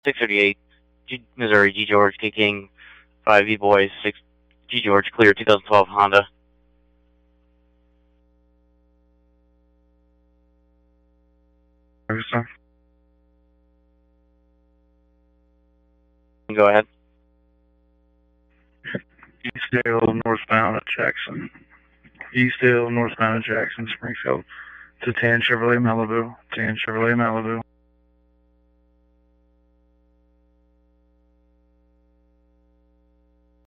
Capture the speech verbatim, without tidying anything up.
six thirty-eight, G Missouri, G George, K King, five E Boys, six G George, clear, two thousand twelve Honda. Sir. Go ahead. Eastdale, northbound at Jackson. Eastdale, northbound at Jackson, Springfield. To ten Chevrolet Malibu. ten Chevrolet Malibu.